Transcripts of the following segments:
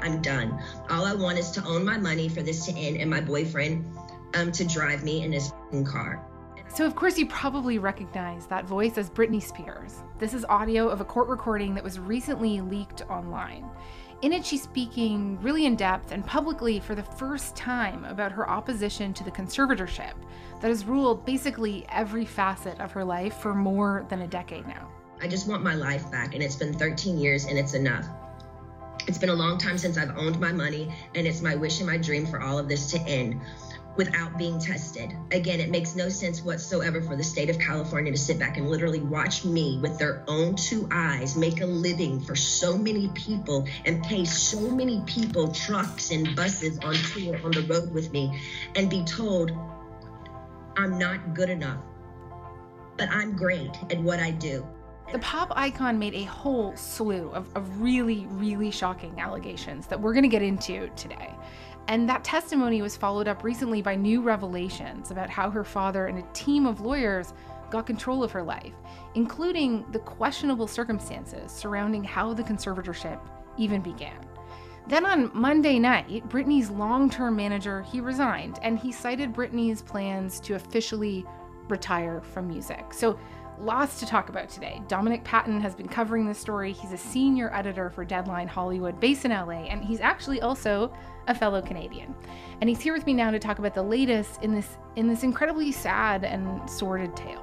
I'm done. All I want is to own my money for this to end and my boyfriend to drive me in his car. So of course you probably recognize that voice as Britney Spears. This is audio of a court recording that was recently leaked online. In it, she's speaking really in depth and publicly for the first time about her opposition to the conservatorship that has ruled basically every facet of her life for more than a decade now. I just want my life back, and it's been 13 years and it's enough. It's been a long time since I've owned my money, and it's my wish and my dream for all of this to end without being tested. Again, it makes no sense whatsoever for the state of California to sit back and literally watch me with their own two eyes make a living for so many people and pay so many people trucks and buses on tour on the road with me and be told I'm not good enough, but I'm great at what I do. The pop icon made a whole slew of really, really shocking allegations that we're going to get into today. And that testimony was followed up recently by new revelations about how her father and a team of lawyers got control of her life, including the questionable circumstances surrounding how the conservatorship even began. Then on Monday night, Britney's long-term manager, he resigned, and he cited Britney's plans to officially retire from music. So lots to talk about today. Dominic Patten has been covering this story. He's a senior editor for Deadline Hollywood, based in LA, and he's actually also a fellow Canadian. And he's here with me now to talk about the latest in this incredibly sad and sordid tale.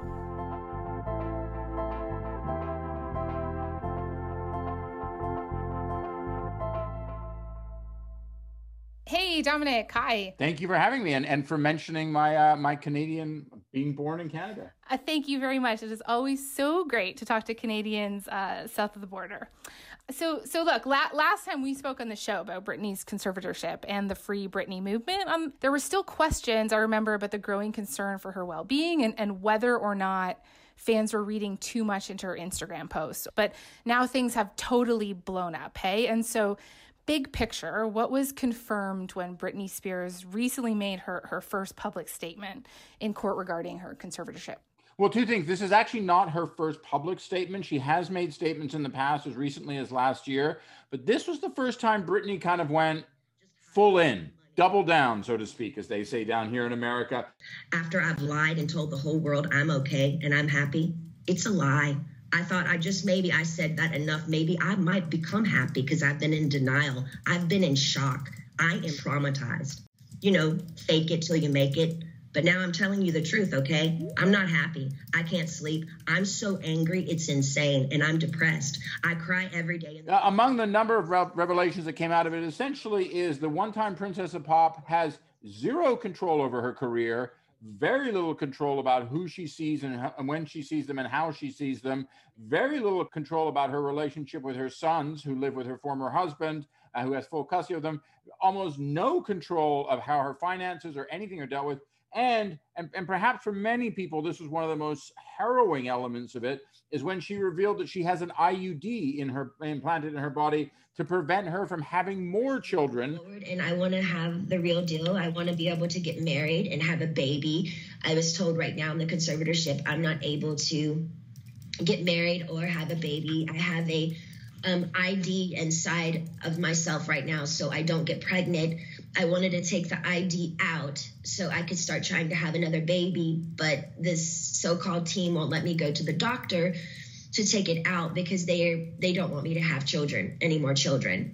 Hey, Dominic. Hi. Thank you for having me and for mentioning my Canadian being born in Canada. Thank you very much. It is always so great to talk to Canadians south of the border. So look, last time we spoke on the show about Britney's conservatorship and the Free Britney movement, there were still questions, I remember, about the growing concern for her well-being and whether or not fans were reading too much into her Instagram posts. But now things have totally blown up, hey? And so big picture, what was confirmed when Britney Spears recently made her first public statement in court regarding her conservatorship? Well, two things. This is actually not her first public statement. She has made statements in the past as recently as last year, but this was the first time Britney kind of went full in, double down, so to speak, as they say down here in America. After I've lied and told the whole world I'm okay and I'm happy, it's a lie. I thought I said that enough. Maybe I might become happy because I've been in denial. I've been in shock. I am traumatized. Fake it till you make it. But now I'm telling you the truth, okay? I'm not happy. I can't sleep. I'm so angry, it's insane, and I'm depressed. I cry every day. Among the number of revelations that came out of it, essentially is the one-time Princess of Pop has zero control over her career, very little control about who she sees and when she sees them and how she sees them, very little control about her relationship with her sons who live with her former husband, who has full custody of them, almost no control of how her finances or anything are dealt with. And perhaps for many people, this was one of the most harrowing elements of it, is when she revealed that she has an IUD implanted in her body to prevent her from having more children. And I want to have the real deal. I want to be able to get married and have a baby. I was told right now in the conservatorship, I'm not able to get married or have a baby. I have a ID inside of myself right now, so I don't get pregnant. I wanted to take the ID out so I could start trying to have another baby, but this so-called team won't let me go to the doctor to take it out because they don't want me to have any more children.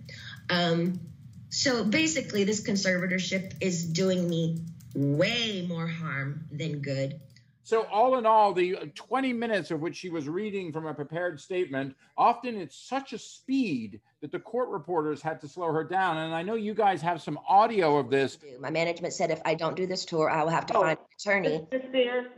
So basically, this conservatorship is doing me way more harm than good. So all in all, the 20 minutes of which she was reading from a prepared statement, often it's such a speed that the court reporters had to slow her down. And I know you guys have some audio of this. My management said if I don't do this tour, I will have to find an attorney. Ms. Spears,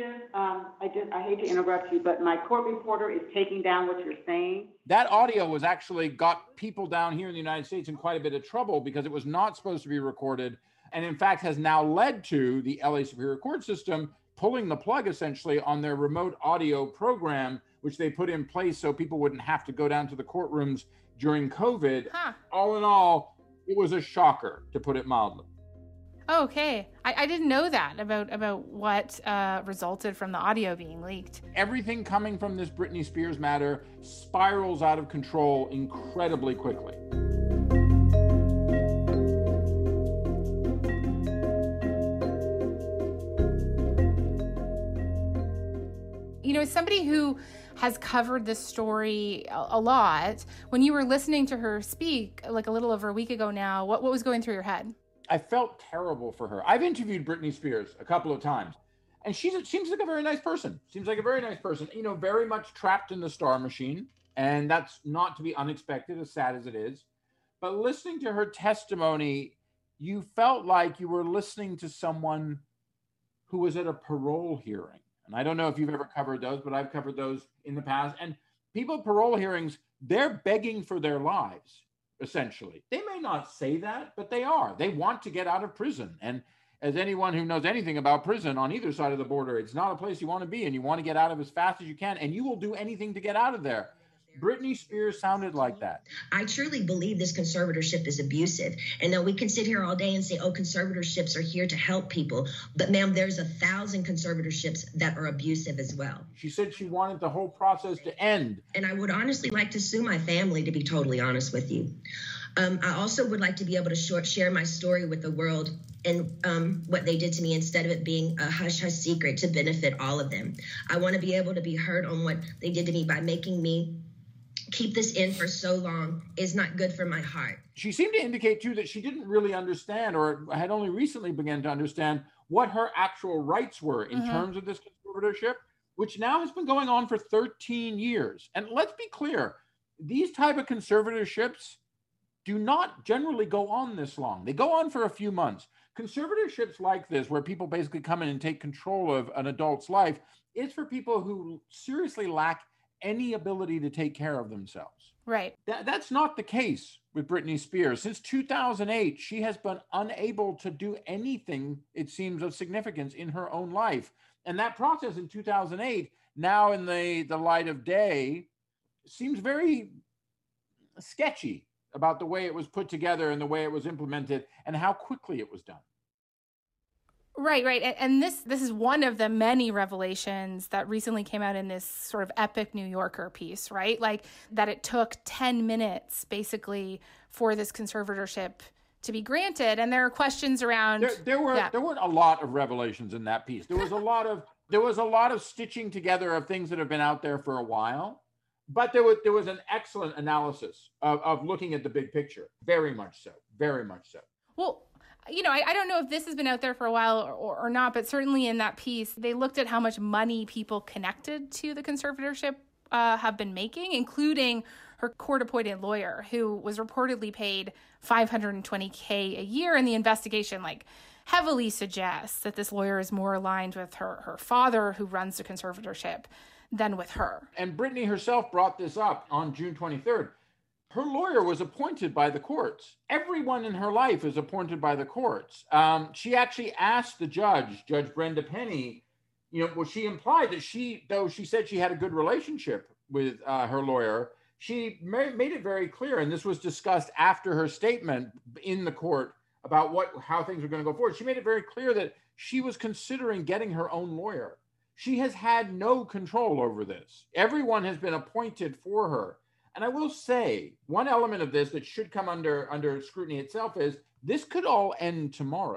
I hate to interrupt you, but my court reporter is taking down what you're saying. That audio was actually got people down here in the United States in quite a bit of trouble because it was not supposed to be recorded. And in fact, has now led to the LA Superior Court system pulling the plug essentially on their remote audio program, which they put in place so people wouldn't have to go down to the courtrooms during COVID. All in all, it was a shocker, to put it mildly. Okay. I didn't know that about what resulted from the audio being leaked. Everything coming from this Britney Spears matter spirals out of control incredibly quickly. As somebody who has covered this story a lot, when you were listening to her speak like a little over a week ago now, what was going through your head? I felt terrible for her. I've interviewed Britney Spears a couple of times, and she seems like a very nice person. Very much trapped in the star machine, and that's not to be unexpected, as sad as it is. But listening to her testimony, you felt like you were listening to someone who was at a parole hearing. And I don't know if you've ever covered those, but I've covered those in the past. And people at parole hearings, they're begging for their lives, essentially. They may not say that, but they are. They want to get out of prison. And as anyone who knows anything about prison on either side of the border, it's not a place you want to be, and you want to get out of as fast as you can, and you will do anything to get out of there. Britney Spears sounded like that. I truly believe this conservatorship is abusive. And now we can sit here all day and say, oh, conservatorships are here to help people. But ma'am, there's 1,000 conservatorships that are abusive as well. She said she wanted the whole process to end. And I would honestly like to sue my family, to be totally honest with you. I also would like to be able to share my story with the world and what they did to me, instead of it being a hush-hush secret, to benefit all of them. I want to be able to be heard on what they did to me by making me keep this in for so long is not good for my heart. She seemed to indicate, too, that she didn't really understand, or had only recently begun to understand, what her actual rights were in terms of this conservatorship, which now has been going on for 13 years. And let's be clear, these type of conservatorships do not generally go on this long. They go on for a few months. Conservatorships like this, where people basically come in and take control of an adult's life, is for people who seriously lack any ability to take care of themselves. Right. That's not the case with Britney Spears. Since 2008, she has been unable to do anything, it seems, of significance in her own life. And that process in 2008, now in the light of day, seems very sketchy about the way it was put together and the way it was implemented and how quickly it was done. Right. And this is one of the many revelations that recently came out in this sort of epic New Yorker piece, right? Like that it took 10 minutes basically for this conservatorship to be granted. And there are questions around... There weren't a lot of revelations in that piece. There was a lot of stitching together of things that have been out there for a while. But there was an excellent analysis of looking at the big picture. Very much so. Very much so. Well, I don't know if this has been out there for a while or not, but certainly in that piece, they looked at how much money people connected to the conservatorship have been making, including her court-appointed lawyer, who was reportedly paid $520K a year. And the investigation, heavily suggests that this lawyer is more aligned with her father, who runs the conservatorship, than with her. And Britney herself brought this up on June 23rd. Her lawyer was appointed by the courts. Everyone in her life is appointed by the courts. She actually asked the Judge Brenda Penny, she implied that though she said she had a good relationship with her lawyer, she made it very clear, and this was discussed after her statement in the court about how things were going to go forward. She made it very clear that she was considering getting her own lawyer. She has had no control over this. Everyone has been appointed for her. And I will say, one element of this that should come under scrutiny itself is this could all end tomorrow.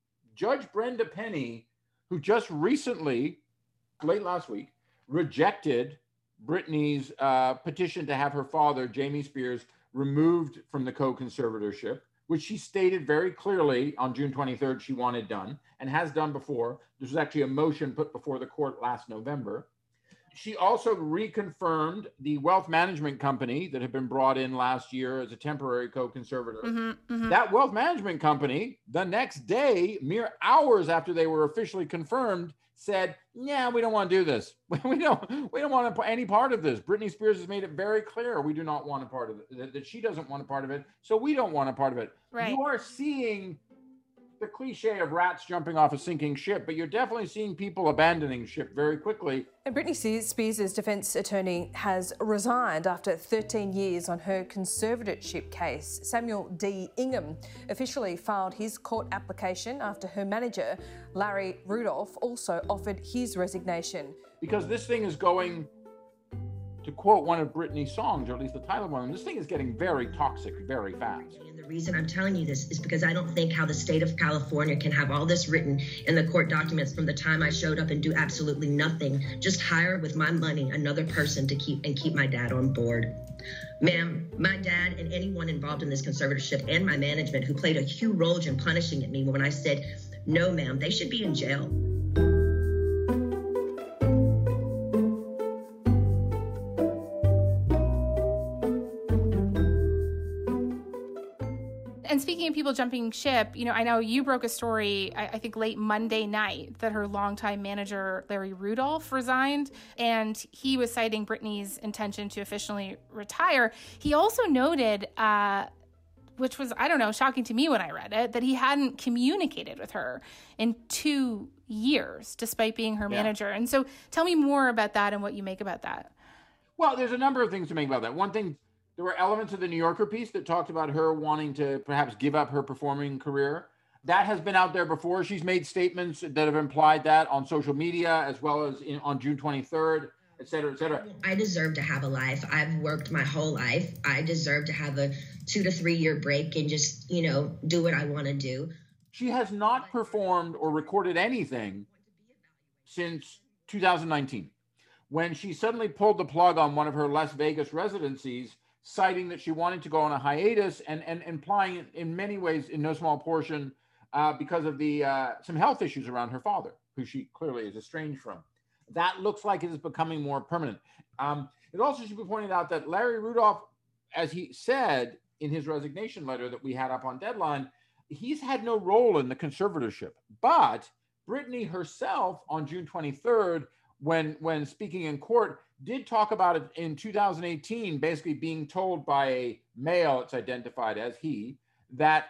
Judge Brenda Penny, who just recently, late last week, rejected Britney's petition to have her father, Jamie Spears, removed from the co-conservatorship, which she stated very clearly on June 23rd she wanted done and has done before. This was actually a motion put before the court last November. She also reconfirmed the wealth management company that had been brought in last year as a temporary co-conservator. That wealth management company, the next day, mere hours after they were officially confirmed, said, "Yeah, we don't want to do this. We don't want any part of this. Britney Spears has made it very clear we do not want a part of it, that she doesn't want a part of it, so we don't want a part of it." Right. You are seeing the cliche of rats jumping off a sinking ship, but you're definitely seeing people abandoning ship very quickly. And Britney Spears' defence attorney has resigned after 13 years on her conservatorship case. Samuel D. Ingham officially filed his court application after her manager, Larry Rudolph, also offered his resignation. Because this thing is going, to quote one of Britney's songs, or at least the title of one, this thing is getting very toxic very fast. And the The reason I'm telling you this is because I don't think how the state of California can have all this written in the court documents from the time I showed up and do absolutely nothing, just hire with my money another person to keep my dad on board. Ma'am, my dad and anyone involved in this conservatorship and my management who played a huge role in punishing at me when I said, no, ma'am, they should be in jail. And speaking of people jumping ship, you know, I know you broke a story, I think late Monday night, that her longtime manager, Larry Rudolph, resigned, and he was citing Britney's intention to officially retire. He also noted, which was, I don't know, shocking to me when I read it, that he hadn't communicated with her in 2 years, despite being her manager. And so tell me more about that and what you make about that. Well, there's a number of things to make about that. One thing, there were elements of the New Yorker piece that talked about her wanting to perhaps give up her performing career. That has been out there before. She's made statements that have implied that on social media, as well as on June 23rd, et cetera, et cetera. I deserve to have a life. I've worked my whole life. I deserve to have a 2 to 3 year break and just, you know, do what I want to do. She has not performed or recorded anything since 2019, when she suddenly pulled the plug on one of her Las Vegas residencies, citing that she wanted to go on a hiatus and implying in many ways, in no small portion, because of the some health issues around her father, who she clearly is estranged from. That looks like it is becoming more permanent. It also should be pointed out that Larry Rudolph, as he said in his resignation letter that we had up on Deadline, he's had no role in the conservatorship. But Britney herself on June 23rd, when speaking in court, did talk about it in 2018, basically being told by a male, it's identified as he, that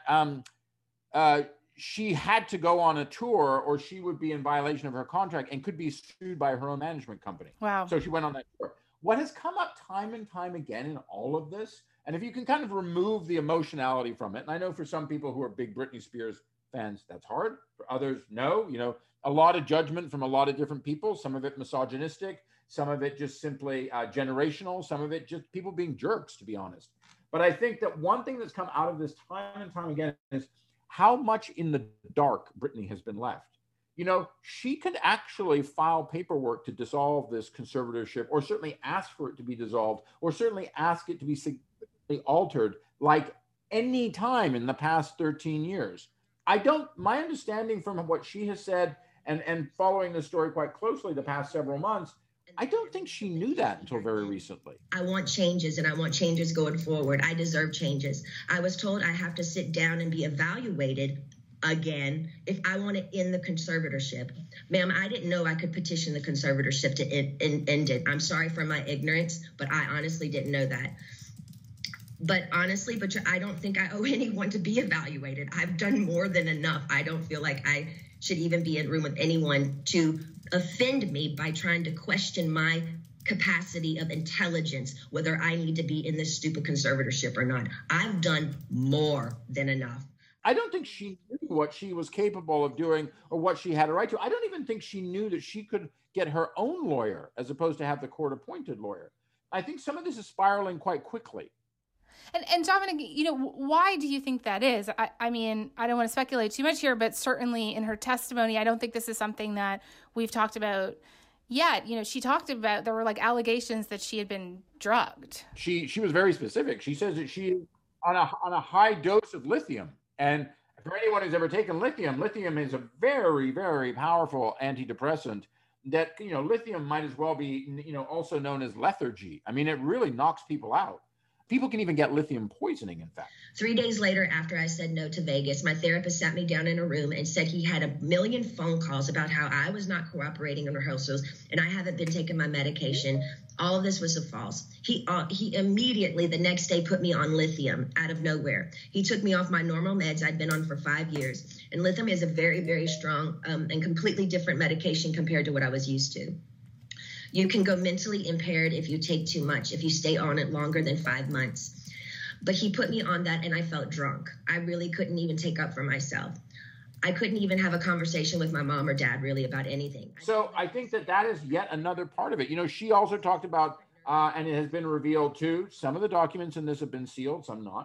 she had to go on a tour or she would be in violation of her contract and could be sued by her own management company. Wow. So she went on that tour. What has come up time and time again in all of this, and if you can kind of remove the emotionality from it, and I know for some people who are big Britney Spears fans, that's hard. For others, no. You know, a lot of judgment from a lot of different people, some of it misogynistic, some of it just simply generational, some of it just people being jerks, to be honest. But I think that one thing that's come out of this time and time again is how much in the dark Britney has been left. You know, she could actually file paperwork to dissolve this conservatorship, or certainly ask for it to be dissolved, or certainly ask it to be significantly altered, like any time in the past 13 years. My understanding from what she has said and following the story quite closely the past several months, I don't think she knew that until very recently. I want changes, and I want changes going forward. I deserve changes. I was told I have to sit down and be evaluated again if I want to end the conservatorship. Ma'am, I didn't know I could petition the conservatorship to end it. I'm sorry for my ignorance, but I honestly didn't know that. But honestly, I don't think I owe anyone to be evaluated. I've done more than enough. I don't feel like I should even be in a room with anyone to offend me by trying to question my capacity of intelligence, whether I need to be in this stupid conservatorship or not. I've done more than enough. I don't think she knew what she was capable of doing or what she had a right to. I don't even think she knew that she could get her own lawyer as opposed to have the court-appointed lawyer. I think some of this is spiraling quite quickly. And Dominic, you know, why do you think that is? I mean, I don't want to speculate too much here, but certainly in her testimony, I don't think this is something that we've talked about yet. You know, she talked about, there were like allegations that she had been drugged. She was very specific. She says that she on a high dose of lithium. And for anyone who's ever taken lithium, lithium is a very, very powerful antidepressant that, you know, lithium might as well be, you know, also known as lethargy. I mean, it really knocks people out. People can even get lithium poisoning, in fact. 3 days later, after I said no to Vegas, my therapist sat me down in a room and said he had a million phone calls about how I was not cooperating in rehearsals and I haven't been taking my medication. All of this was false. He immediately the next day put me on lithium out of nowhere. He took me off my normal meds I'd been on for 5 years. And lithium is a very, very strong and completely different medication compared to what I was used to. You can go mentally impaired if you take too much, if you stay on it longer than 5 months. But he put me on that and I felt drunk. I really couldn't even take up for myself. I couldn't even have a conversation with my mom or dad really about anything. So I think that is yet another part of it. You know, she also talked about, and it has been revealed too, some of the documents in this have been sealed, some not.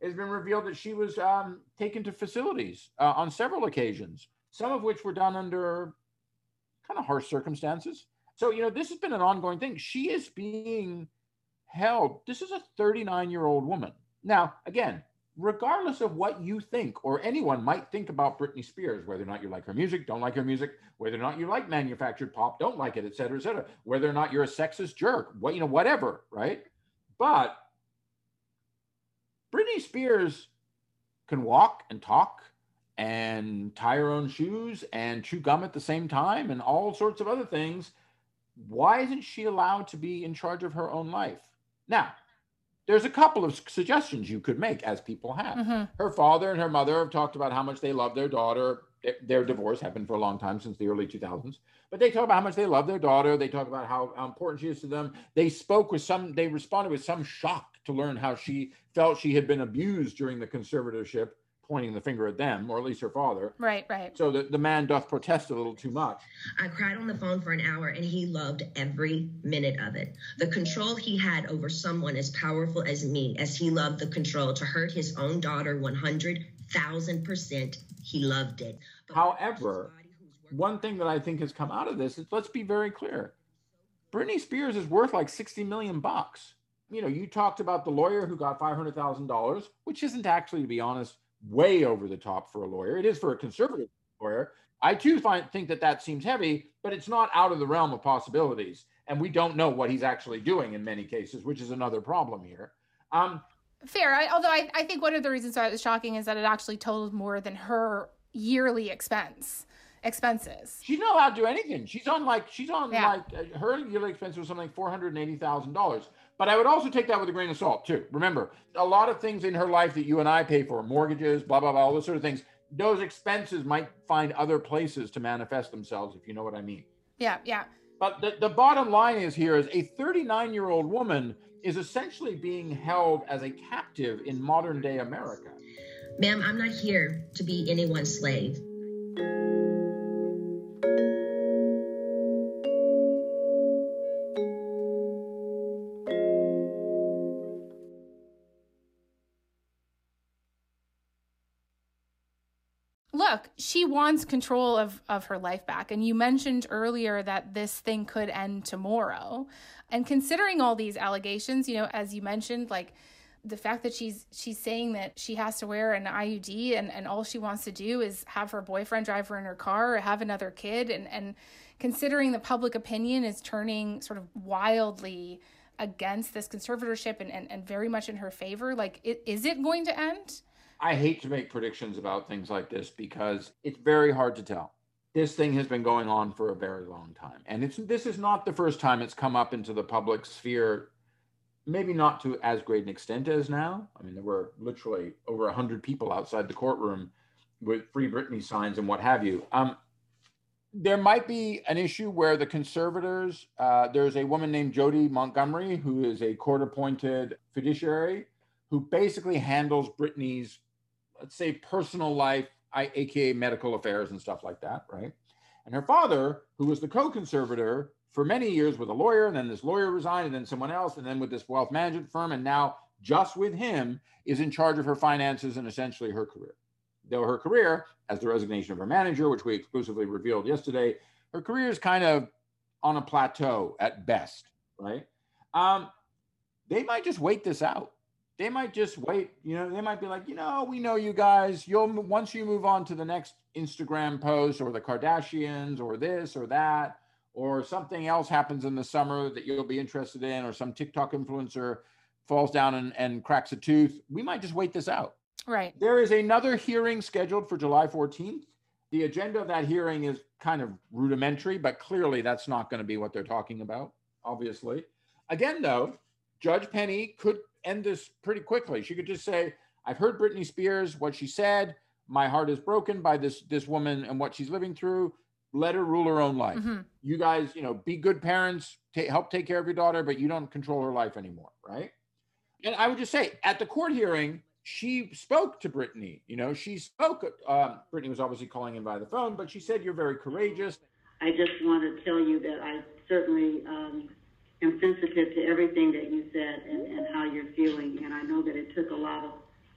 it's been revealed that she was taken to facilities on several occasions, some of which were done under kind of harsh circumstances. So, this has been an ongoing thing. She is being held. This is a 39-year-old woman. Now, again, regardless of what you think or anyone might think about Britney Spears, whether or not you like her music, don't like her music, whether or not you like manufactured pop, don't like it, et cetera, whether or not you're a sexist jerk, whatever, right? But Britney Spears can walk and talk and tie her own shoes and chew gum at the same time and all sorts of other things. Why isn't she allowed to be in charge of her own life? Now, there's a couple of suggestions you could make, as people have. Mm-hmm. Her father and her mother have talked about how much they love their daughter. Their divorce happened for a long time, since the early 2000s. But they talk about how much they love their daughter. They talk about how important she is to them. They responded with some shock to learn how she felt she had been abused during the conservatorship, pointing the finger at them, or at least her father. Right. So the man doth protest a little too much. I cried on the phone for an hour, and he loved every minute of it. The control he had over someone as powerful as me, as he loved the control to hurt his own daughter 100,000%, he loved it. But however, one thing that I think has come out of this is, let's be very clear. Britney Spears is worth like $60 million. You talked about the lawyer who got $500,000, which isn't actually, to be honest, way over the top for a lawyer. It is for a conservative lawyer. I too think that seems heavy, but it's not out of the realm of possibilities. And we don't know what he's actually doing in many cases, which is another problem here. Fair. Although I think one of the reasons why it was shocking is that it actually totaled more than her yearly expenses. She's not allowed to do anything. She's on her yearly expense was something like $480,000. But I would also take that with a grain of salt too. Remember, a lot of things in her life that you and I pay for, mortgages, blah, blah, blah, all those sort of things, those expenses might find other places to manifest themselves, if you know what I mean. Yeah. But the bottom line is here is a 39-year-old woman is essentially being held as a captive in modern day America. Ma'am, I'm not here to be anyone's slave. Look, she wants control of her life back. And you mentioned earlier that this thing could end tomorrow. And considering all these allegations, as you mentioned, like the fact that she's saying that she has to wear an IUD and all she wants to do is have her boyfriend drive her in her car or have another kid. And considering the public opinion is turning sort of wildly against this conservatorship and very much in her favor, like, is it going to end? I hate to make predictions about things like this because it's very hard to tell. This thing has been going on for a very long time. And this is not the first time it's come up into the public sphere, maybe not to as great an extent as now. I mean, there were literally over 100 people outside the courtroom with Free Britney signs and what have you. There might be an issue where the conservators, there's a woman named Jody Montgomery, who is a court-appointed fiduciary, who basically handles Britney's, let's say, personal life, aka medical affairs and stuff like that, right? And her father, who was the co-conservator for many years with a lawyer, and then this lawyer resigned, and then someone else, and then with this wealth management firm, and now just with him, is in charge of her finances and essentially her career. Though her career, as the resignation of her manager, which we exclusively revealed yesterday, her career is kind of on a plateau at best, right? They might just wait this out. They might just wait, they might be like, we know you guys, once you move on to the next Instagram post or the Kardashians or this or that, or something else happens in the summer that you'll be interested in, or some TikTok influencer falls down and cracks a tooth, we might just wait this out. Right. There is another hearing scheduled for July 14th. The agenda of that hearing is kind of rudimentary, but clearly that's not going to be what they're talking about, obviously. Again, though, Judge Penny could end this pretty quickly. She could just say, I've heard Britney Spears, what she said. My heart is broken by this woman and what she's living through. Let her rule her own life. Mm-hmm. You guys, be good parents, help take care of your daughter, but you don't control her life anymore, right? And I would just say, at the court hearing, she spoke to Britney. She spoke. Britney was obviously calling in by the phone, but she said, you're very courageous. I just want to tell you that I certainly am sensitive to everything that you said and how you're feeling. And I know that it took a lot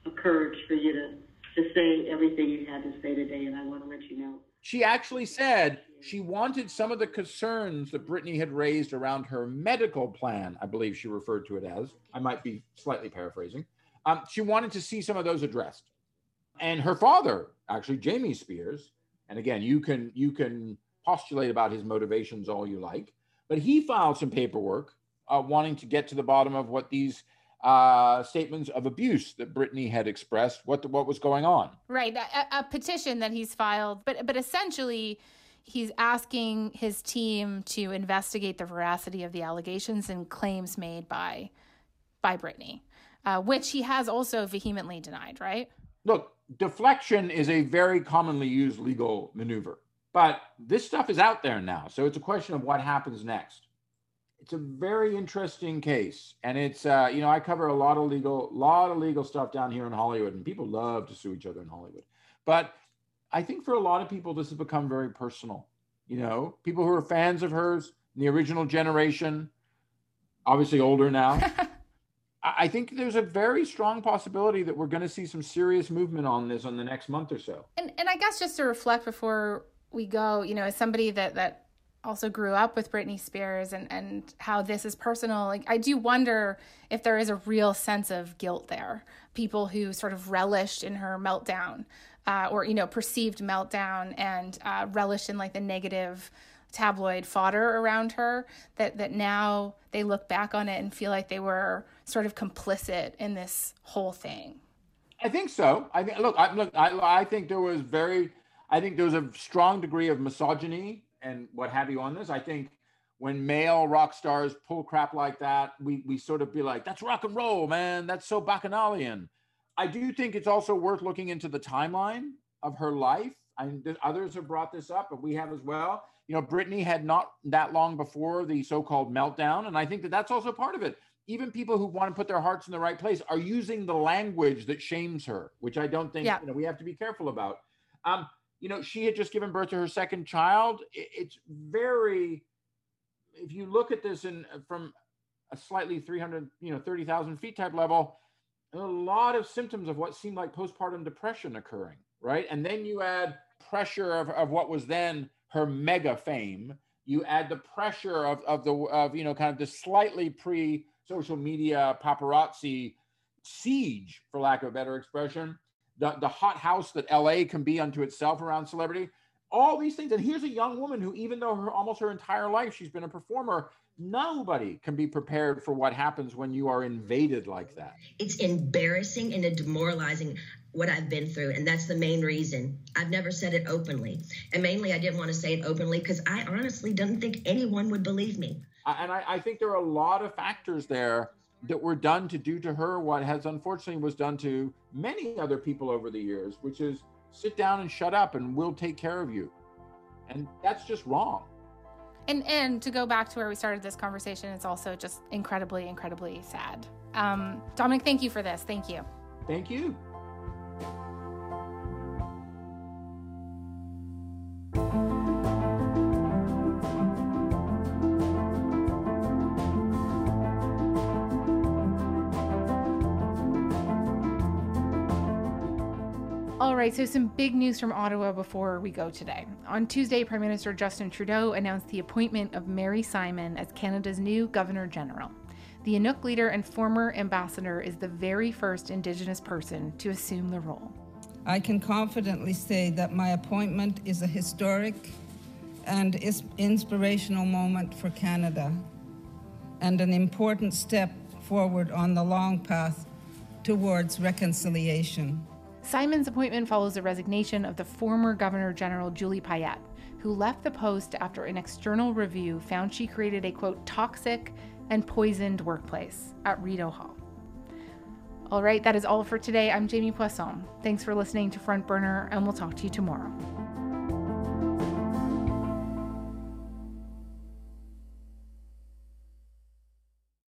courage for you to say everything you had to say today, and I want to let you know. She actually said she wanted some of the concerns that Britney had raised around her medical plan, I believe she referred to it as. I might be slightly paraphrasing. She wanted to see some of those addressed. And her father, actually, Jamie Spears, and again, you can postulate about his motivations all you like, but he filed some paperwork wanting to get to the bottom of what these statements of abuse that Britney had expressed, what was going on. Right, a petition that he's filed, but essentially he's asking his team to investigate the veracity of the allegations and claims made by Britney, which he has also vehemently denied, right? Look, deflection is a very commonly used legal maneuver, but this stuff is out there now, so it's a question of what happens next. It's a very interesting case, and it's I cover a lot of legal stuff down here in Hollywood, and people love to sue each other in Hollywood. But I think for a lot of people, this has become very personal. People who are fans of hers, the original generation, obviously older now. I think there's a very strong possibility that we're going to see some serious movement on this on the next month or so. And I guess just to reflect before we go, as somebody that also grew up with Britney Spears and how this is personal, like I do wonder if there is a real sense of guilt there. People who sort of relished in her meltdown or perceived meltdown and relished in like the negative tabloid fodder around her, that now they look back on it and feel like they were sort of complicit in this whole thing. I think so. I think there was a strong degree of misogyny and what have you on this. I think when male rock stars pull crap like that, we sort of be like, that's rock and roll, man. That's so bacchanalian. I do think it's also worth looking into the timeline of her life. Others have brought this up, but we have as well. Britney had not that long before the so-called meltdown. And I think that that's also part of it. Even people who want to put their hearts in the right place are using the language that shames her, which I don't think we have to be careful about. She had just given birth to her second child. It's very, if you look at this from a slightly 30,000 feet type level, a lot of symptoms of what seemed like postpartum depression occurring, right? And then you add pressure of what was then her mega fame. You add the pressure of kind of the slightly pre-social media paparazzi siege, for lack of a better expression, the hot house that LA can be unto itself around celebrity, all these things. And here's a young woman who, even though almost her entire life she's been a performer, nobody can be prepared for what happens when you are invaded like that. It's embarrassing and demoralizing what I've been through. And that's the main reason. I've never said it openly. And mainly I didn't want to say it openly because I honestly didn't think anyone would believe me. And I think there are a lot of factors there that were done to do to her what has unfortunately was done to many other people over the years, which is sit down and shut up and we'll take care of you. And that's just wrong. And to go back to where we started this conversation, it's also just incredibly, incredibly sad. Dominic, thank you for this. Thank you. Thank you. All right, so some big news from Ottawa before we go today. On Tuesday, Prime Minister Justin Trudeau announced the appointment of Mary Simon as Canada's new Governor General. The Inuk leader and former ambassador is the very first Indigenous person to assume the role. I can confidently say that my appointment is a historic and inspirational moment for Canada and an important step forward on the long path towards reconciliation. Simon's appointment follows the resignation of the former Governor General Julie Payette, who left the post after an external review found she created a, quote, toxic and poisoned workplace at Rideau Hall. All right, that is all for today. I'm Jamie Poisson. Thanks for listening to Front Burner, and we'll talk to you tomorrow.